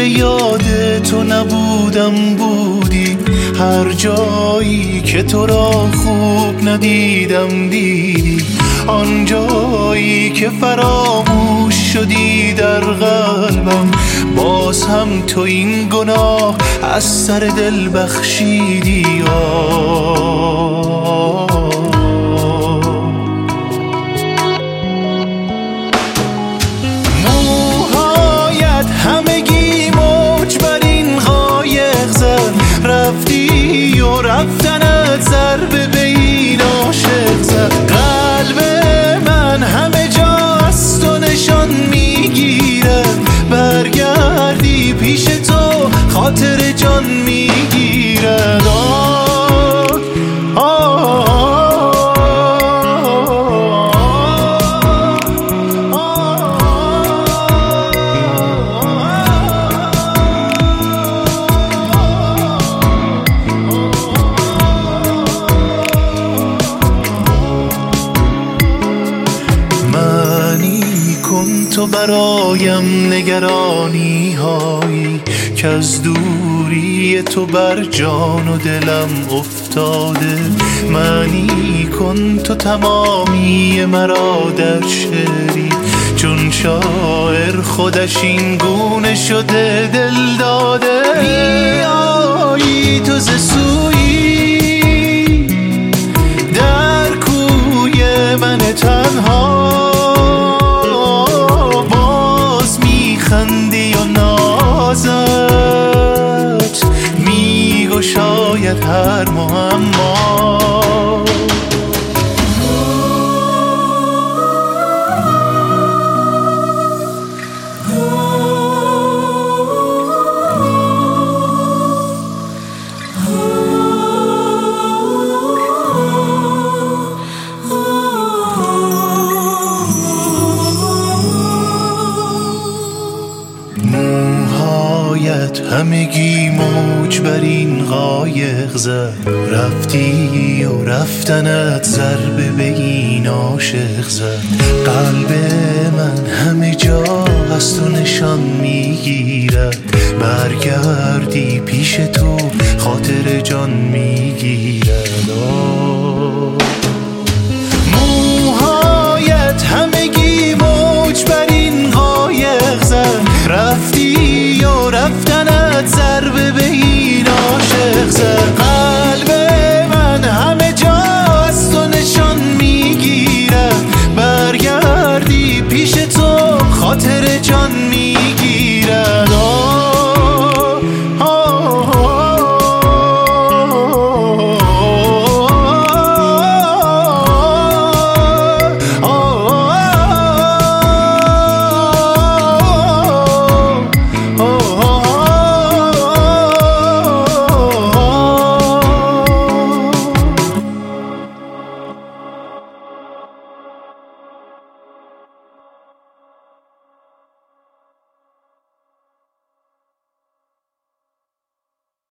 یاد تو نبودم بودی، هر جایی که تو را خوب ندیدم دیدی، آن جایی که فراموش شدی در قلبم، باز هم تو این گناه از سر دل بخشیدی. موهایت همگی موج بر این قایق زد، رفتی و رفتنت ضربه به این عاشق زد. قلب من همه جا از تو نشان میگیره، برگردی پیش تو خاطر جان میگیره. تو برایم نگرانی هایی که از دوری تو بر جان و دلم افتاده. معنی کن تو تمامی مرا در شعری، چون شاعر خودش این گونه شده دل داده. میایی تو ز سویی در کوی من تنها، خندی و نازت میگشاید هر معما. همگی موج بر این قایق زد، رفتی و رفتنت ضربه به این عاشق زد. قلب من همه جا از تو نشان میگیرد، برگردی پیش تو خاطر جان میگیرد. موهایت همگی موج بر این قایق زد، رفتی و رفتنت ضربه به این عاشق زد. قلب من همه جا از تو نشان میگیره، برگردی پیش تو خاطر جان میگیرد.